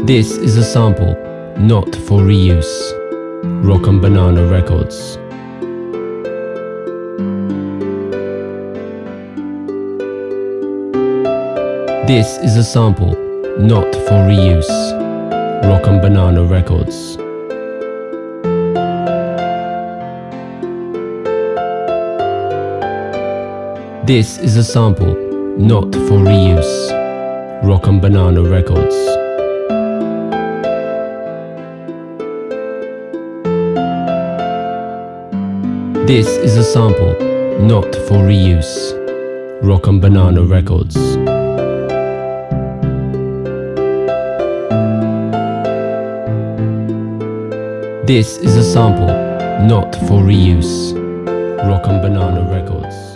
This is a sample, not for reuse. Rock and Banana Records. This is a sample, not for reuse. Rock and Banana Records. This is a sample, not for reuse. Rock and Banana Records. This is a sample, not for reuse. Rock and Banana Records. This is a sample, not for reuse. Rock and Banana Records.